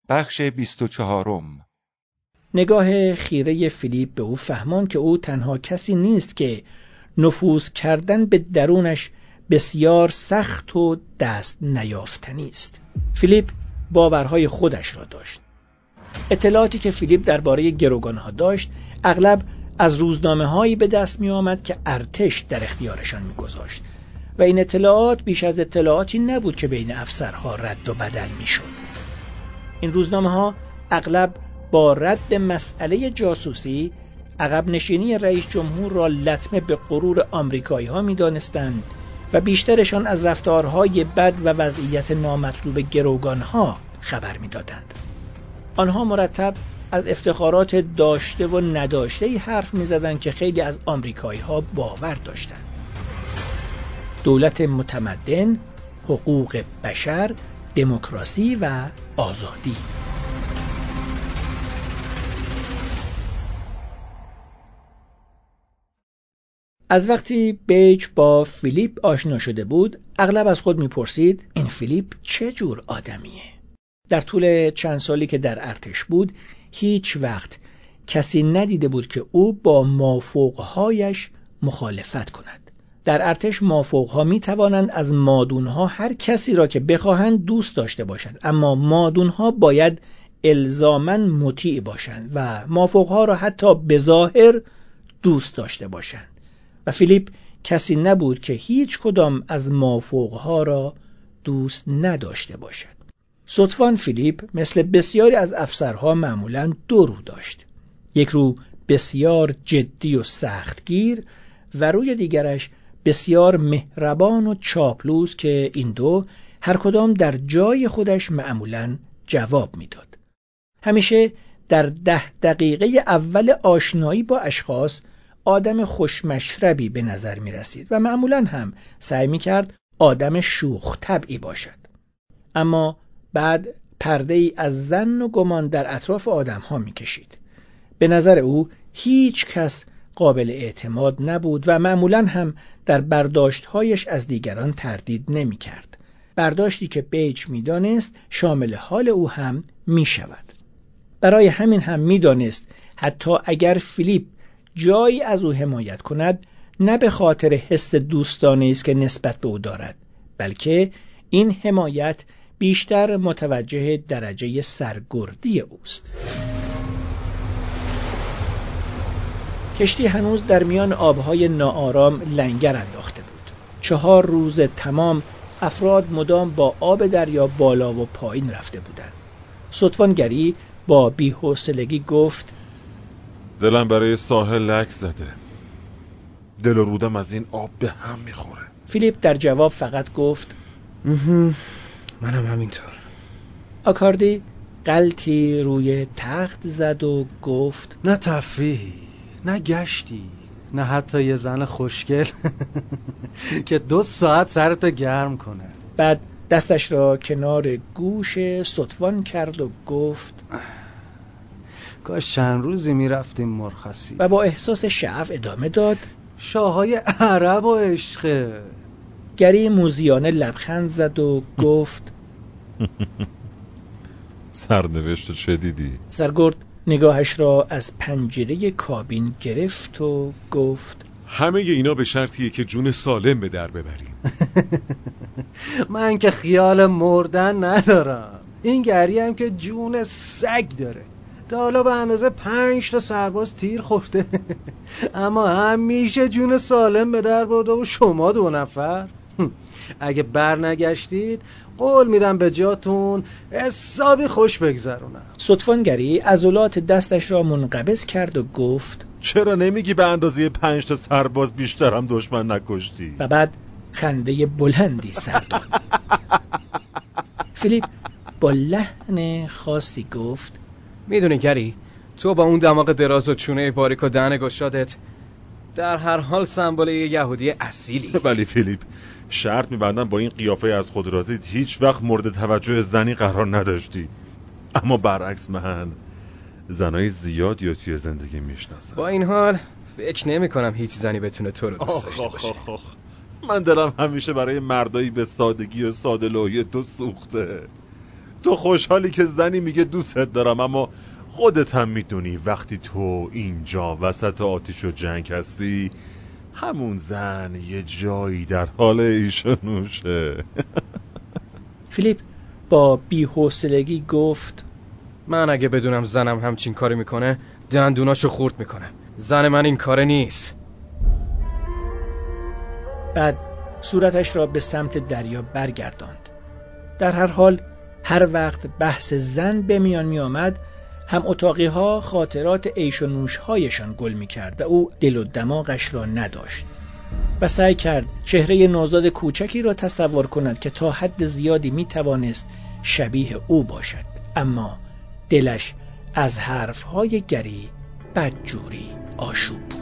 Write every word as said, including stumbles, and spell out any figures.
بخش بیست و چهارم. نگاه خیره فیلیپ به او فهمان که او تنها کسی نیست که نفوذ کردن به درونش بسیار سخت و دست نیافتنی است. فیلیپ باورهای خودش را داشت. اطلاعاتی که فیلیپ درباره گروگانها داشت اغلب از روزنامه‌هایی به دست می آمد که ارتش در اختیارشان می گذاشت و این اطلاعات بیش از اطلاعاتی نبود که بین افسرها رد و بدل می شد. این روزنامه‌ها اغلب با رد مسئله جاسوسی عقب نشینی رئیس جمهور را لطمه به غرور آمریکایی‌ها می‌دانستند و بیشترشان از رفتارهای بد و وضعیت نامطلوب گروگانها خبر می‌دادند. آنها مرتب از افتخارات داشته و نداشته حرف می‌زدند که خیلی از آمریکایی‌ها باور داشتند. دولت متمدن، حقوق بشر، دموکراسی و آزادی. از وقتی بیج با فیلیپ آشنا شده بود اغلب از خود میپرسید این فیلیپ چه جور آدمیه؟ در طول چند سالی که در ارتش بود هیچ وقت کسی ندیده بود که او با مافوقهایش مخالفت کند. در ارتش مافوقها می توانند از مادونها هر کسی را که بخواهند دوست داشته باشند، اما مادونها باید الزاماً مطیع باشند و مافوقها را حتی به ظاهر دوست داشته باشند. و فیلیپ کسی نبود که هیچ کدام از مافوقها را دوست نداشته باشد. صدفاً فیلیپ مثل بسیاری از افسرها معمولاً دو رو داشت. یک رو بسیار جدی و سختگیر و روی دیگرش بسیار مهربان و چاپلوس که این دو هر کدام در جای خودش معمولاً جواب میداد. همیشه در ده دقیقه اول آشنایی با اشخاص آدم خوشمشربی به نظر می رسید و معمولاً هم سعی می کرد آدم شوخ طبعی باشد. اما بعد پرده ای از ظن و گمان در اطراف آدم ها می کشید. به نظر او هیچ کس قابل اعتماد نبود و معمولاً هم در برداشتهایش از دیگران تردید نمی کرد. برداشتی که بیج می دانست شامل حال او هم می شود. برای همین هم می دانست حتی اگر فیلیپ جایی از او حمایت کند نه به خاطر حس دوستانه است که نسبت به او دارد، بلکه این حمایت بیشتر متوجه درجه سرگردی اوست. کشتی هنوز در میان آبهای ناآرام لنگر انداخته بود. چهار روز تمام افراد مدام با آب دریا بالا و پایین رفته بودند. ستوانگری با بی‌حوصلگی گفت: دلم برای ساحل لک زده. دل و رودم از این آب به هم میخوره. فیلیپ در جواب فقط گفت: منم همینطور. آکاردی غلطی روی تخت زد و گفت: نه تفریحی، نه گشتی، نه حتی یه زن خوشگل که دو ساعت سرتو گرم کنه. بعد دستش را کنار گوش ستوان کرد و گفت: کاش چند روزی میرفتیم مرخصی. و با احساس شعف ادامه داد: شاههای عرب و عشقه. گری موذیانه لبخند زد و گفت: سرنوشت چه دیدی؟ سرگرد نگاهش را از پنجره کابین گرفت و گفت: همه اینا به شرطیه که جون سالم به در ببریم. من که خیال مردن ندارم. این گری هم که جون سگ داره. تا حالا به اندازه پنج تا سرباز تیر خورده اما همیشه جون سالم به در برده و شما دو نفر اگه بر نگشتید قول میدم به جاتون حسابی خوش بگذرونم. ستوانگری عضلات دستش را منقبض کرد و گفت: چرا نمیگی به اندازه پنج تا سرباز بیشتر هم دشمن نکشتی؟ و بعد خنده بلندی سر داد. فیلیپ با لحن خاصی گفت: میدونی گری، تو با اون دماغ دراز و چونه باریک و دهن گشادت در هر حال سمبل یه یهودی اصیلی. ولی فیلیپ، شرط می‌بندم با این قیافه از خود راضی هیچ وقت مورد توجه زنی قرار نداشتی. اما برعکس من زنای زیادی رو توی زندگی میشناسم. با این حال فکر نمی کنم هیچ زنی بتونه تو رو دوست داشته باشه. آخ آخ. من دلم همیشه برای مردایی به سادگی و ساده‌لوحی تو سوخته. تو خوشحالی که زنی میگه دوستت دارم، اما خودت هم میدونی وقتی تو اینجا وسط آتیش و جنگ هستی، همون زن یه جایی در حال ایش و نوشه. فیلیپ با بی‌حوصلگی گفت من اگه بدونم زنم همچین کاری میکنه دندوناشو خورد میکنه. زن من این کاره نیست. بعد صورتش را به سمت دریا برگرداند. در هر حال هر وقت بحث زن به میان می آمد، هم اتاقی ها خاطرات عیش و نوش هایشان گل می کرد و او دل و دماغش را نداشت و سعی کرد چهره نوزاد کوچکی را تصور کند که تا حد زیادی می توانست شبیه او باشد، اما دلش از حرفهای گری بدجوری آشوب بود.